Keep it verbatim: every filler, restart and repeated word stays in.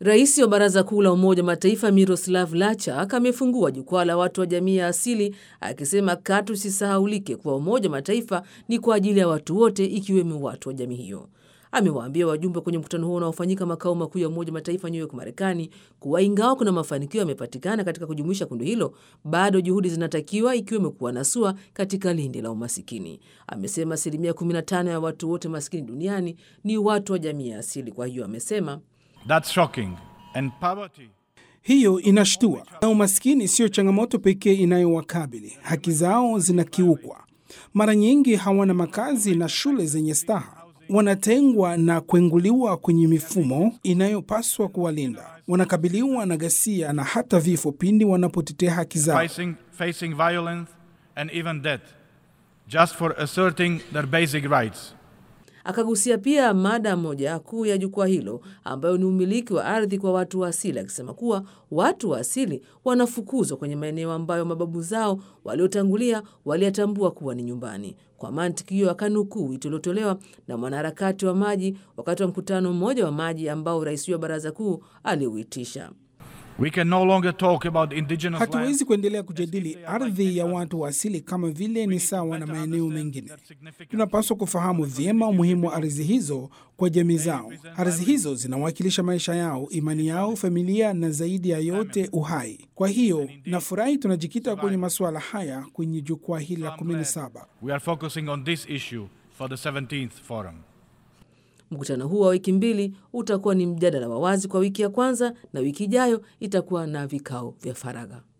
Rais wa Baraza Kuu la Umoja wa Mataifa Miroslav Lachak amefungua jukwaa la watu wa jamii ya asili akisema katu usisahaulike kuwa Umoja wa Mataifa ni kwa ajili ya watu wote ikiwemo watu wa jamii hiyo. Amewaambia wajumbe kwenye mkutano huo unaofanyika makao makuu ya Umoja wa Mataifa New York, Marekani, kuwa ingawa kuna mafanikio yamepatikana katika kujumuisha kundi hilo, bado juhudi zinatakiwa ikiwemo kuwanasua katika lindi la umasikini. Amesema asilimia kumi na tano ya watu wote maskini duniani ni watu wa jamii ya asili. Kwa hiyo amesema That's shocking. And poverty. Hiyo inashtua. Na umaskini sio changamoto pekee inayowakabili. Haki zao zinakiukwa. Mara nyingi hawana makazi na shule zenye staha. Wanatengwa na kuenguliwa kwenye mifumo inayopaswa kuwalinda. Wanakabiliwa na ghasia na hata vifo pindi wanapotetea haki zao. Facing, facing violence and even death just for asserting their basic rights. Akagusia pia mada moja kuu ya jukwaa hilo ambayo ni umiliki wa ardhi kwa watu wa asili, akisema kuwa watu wa asili wanafukuzwa kwenye maeneo ambayo mababu zao waliotangulia waliyatambua kuwa ni nyumbani. Kwa mantiki hiyo, akanukuu wito uliotolewa na mwanaharakati wa maji wakati wa mkutano mmoja wa maji ambao rais wa Baraza Kuu aliuitisha. We can no longer talk about indigenous land. Hatuwezi kuendelea kujadili ardhi ya watu wa asili kama vile ni sawa na maeneo mengine. Tunapaswa kufahamu vyema umuhimu wa ardhi hizo kwa jamii zao. Ardhi hizo zinawakilisha maisha yao, imani yao, familia na zaidi ya yote uhai. Kwa hiyo, nafurahi tunajikita kwenye masuala haya kwenye jukwaa hili la kumi na saba. We are focusing on this issue for the seventeenth forum. Mkutano huu wa wiki mbili utakuwa ni mjadala wa wazi kwa wiki ya kwanza, na wiki ijayo itakuwa na vikao vya faragha.